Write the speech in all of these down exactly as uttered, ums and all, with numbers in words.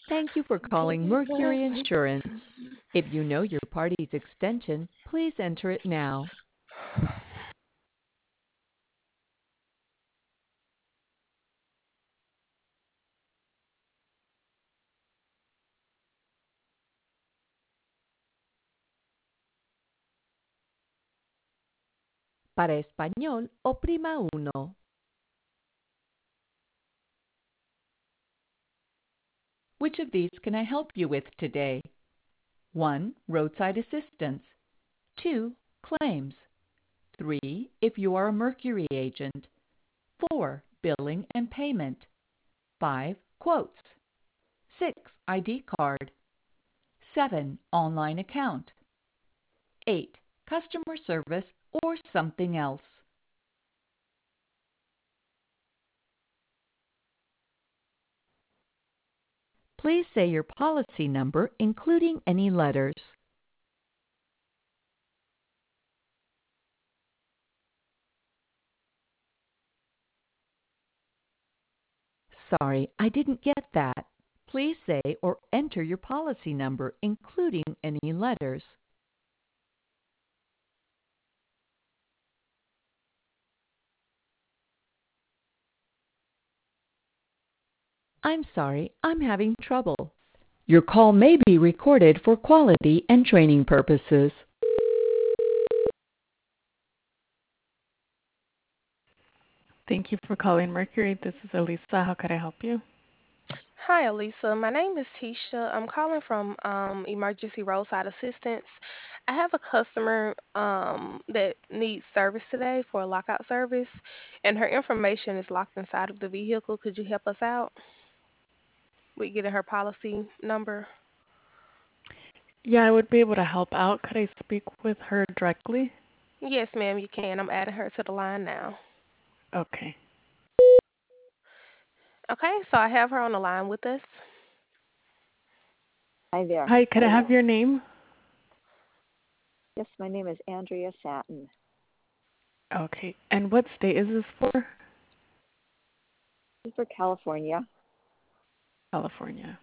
Thank you for calling Mercury Insurance. If you know your party's extension, please enter it now. Para español, oprima uno. Which of these can I help you with today? one. Roadside assistance. two. Claims. three. If you are a Mercury agent. four. Billing and payment. five. Quotes. six. I D card. seven. Online account. eight. Customer service or something else. Please say your policy number, including any letters. Sorry, I didn't get that. Please say or enter your policy number, including any letters. I'm sorry, I'm having trouble. Your call may be recorded for quality and training purposes. Thank you for calling Mercury. This is Elisa. How can I help you? Hi, Elisa. My name is Tisha. I'm calling from um, Emergency Roadside Assistance. I have a customer um, that needs service today for a lockout service, and her information is locked inside of the vehicle. Could you help us out with getting her policy number? Yeah, I would be able to help out. Could I speak with her directly? Yes, ma'am, you can. I'm adding her to the line now. Okay. Okay, so I have her on the line with us. Hi there. Hi, could I have your name? Yes, my name is Andrea Satin. Okay. And what state is this for? This is for California. California.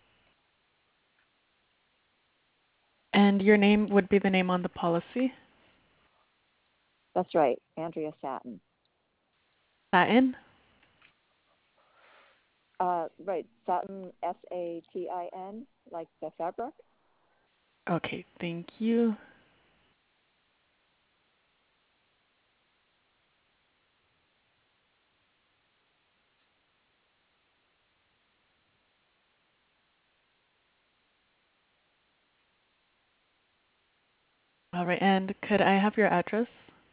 And your name would be the name on the policy? That's right, Andrea Satin. Satin? Uh, right, Satin, S A T I N, like the fabric. Okay, thank you. All right, and could I have your address?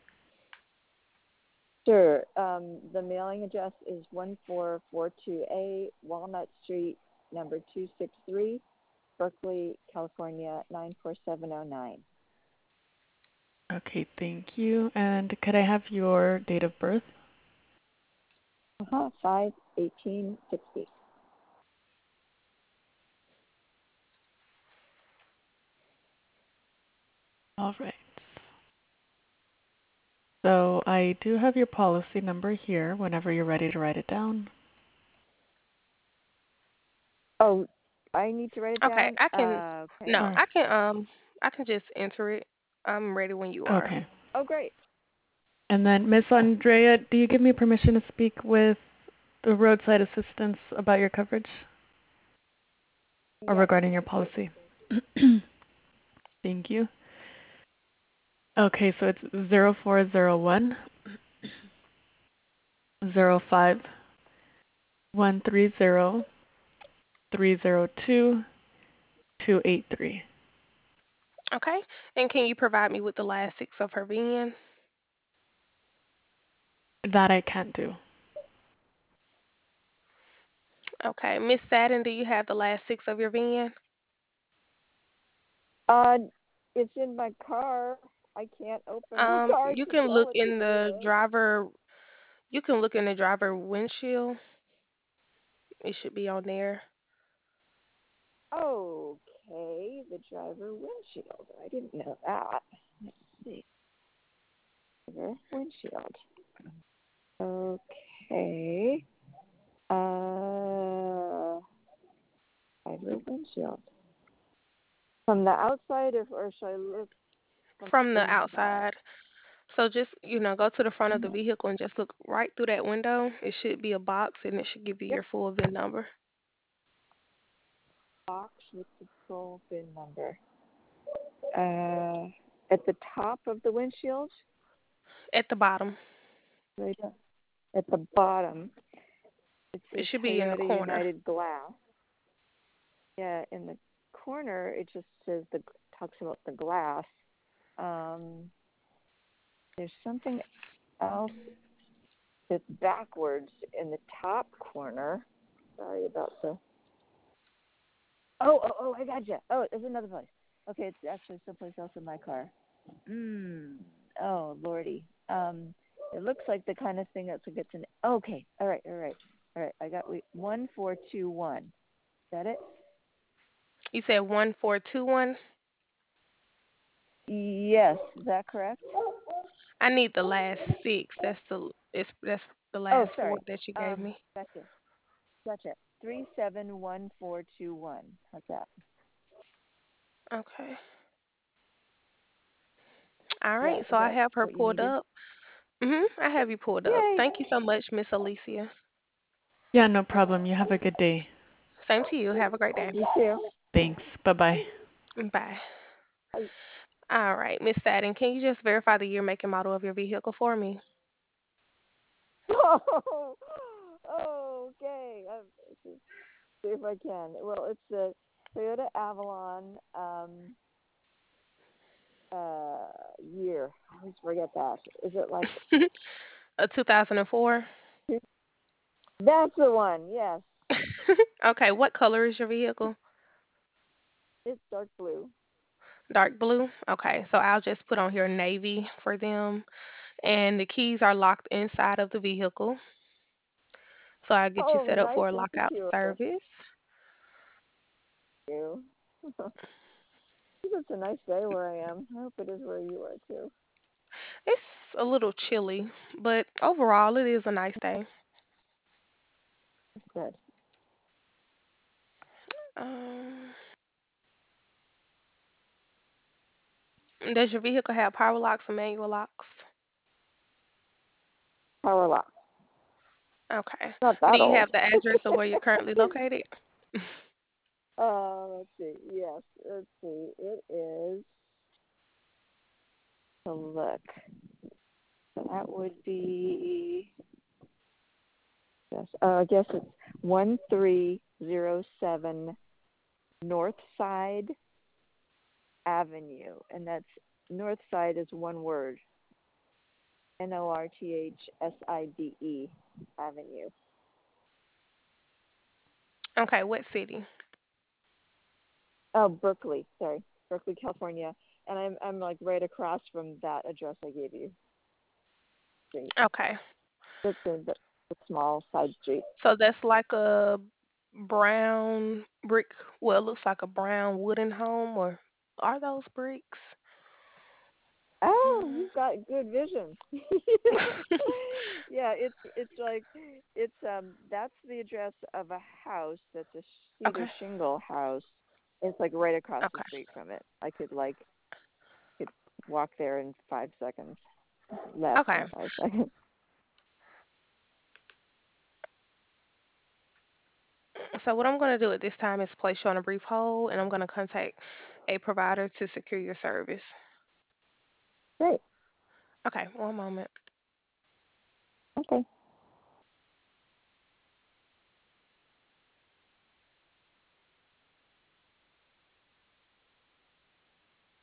Sure. Um, the mailing address is one four four two A Walnut Street, number two six three, Berkeley, California, nine four seven zero nine. Okay, thank you. And could I have your date of birth? Uh-huh, five eighteen sixty. All right. So I do have your policy number here whenever you're ready to write it down. Oh, I need to write it Okay, down? I can. Uh, okay. No, Or I can. Um, I can just enter it. I'm ready when you are. okay. Oh, great. And then Miss Andrea, do you give me permission to speak with the roadside assistance about your coverage or Yes, regarding your please. policy? Thank you. Okay, so it's zero four zero one zero five one three zero three zero two two eight three. Okay. And can you provide me with the last six of her V I N? That I can't do. Okay. Miss Satin, do you have the last six of your V I N? Uh, it's in my car. I can't open the Um, car you to can look tell it to in the you. driver. You can look in the driver windshield. It should be on there. Okay, the driver windshield. I didn't know that. Let's see. Driver windshield. Okay. Uh, I driver windshield. From the outside, or, or should I look from From the inside? outside. So just, you know, go to the front of the Mhm. vehicle and just look right through that window. It should be a box and it should give you Yep. your full V I N number. Box with the full V I N number. Uh, at the top of the windshield, At the bottom. right up at the bottom, it It says should be in the Toyota corner. United Glass. Yeah, in the corner, it just says the talks about the glass. Um, there's something else that's backwards in the top corner. Sorry about the. Oh, oh, oh! I gotcha. Oh, there's another place. Okay, it's actually someplace else in my car. Mm. Oh, lordy. Um, it looks like the kind of thing that's gets an. Okay. All right. All right. All right. I got we one four two one. Is that it? You said one four two one? Yes. Is that correct? I need the last six. That's the it's that's the Oh, last four sorry. that you gave Um, me. gotcha. Gotcha. Three seven one four two one. How's that? Okay. All Yeah. right. So Is I that have her what you pulled needed? up. Mhm. I have you pulled up. Yay. Thank you so much, Miss Alicia. Yeah, no problem. You have a good day. Same to you. Have a great day. You too. Thanks. Bye-bye. Bye. Bye. All right, Miss Sadden, can you just verify the year, make, and model of your vehicle for me? Oh, okay. Um, let's see if I can. Well, it's the Toyota Avalon um, uh, year. I always forget that. Is it like A two thousand four? that's the one? Yes, Okay, what color is your vehicle? it's dark blue. Dark blue? Okay, so I'll just put on here navy for them. And the keys are locked inside of the vehicle. So I'll get you Oh, set up nice for a and lockout secure. Thank service. you. It's a nice day where I am. I hope it is where you are too. It's a little chilly, but overall it is a nice day. It's good. Um, does your vehicle have power locks or manual locks? Power lock. Okay. Not Do that you old. have the address of where you're currently located? uh, let's see. Yes, let's see. It is. A look. That would be. Yes. Uh, I guess it's one three zero seven North Side Avenue, and that's North Side is one word. N O R T H S I D E Avenue. Okay, what city? Oh, Berkeley. Sorry, Berkeley, California. And I'm I'm like right across from that address I gave you. Street. Okay. It's a, the, the small side street. So that's like a brown brick, well, it looks like a brown wooden home, or are those bricks? Oh, Mm. you've got good vision. Yeah, it's it's like it's um that's the address of a house that's a cedar Okay. shingle house. It's like right across the Okay. street from it. I could like could walk there in five seconds, less Okay. than five seconds. So what I'm going to do at this time is place you on a brief hold, and I'm going to contact a provider to secure your service. Great. Okay, one moment. Okay.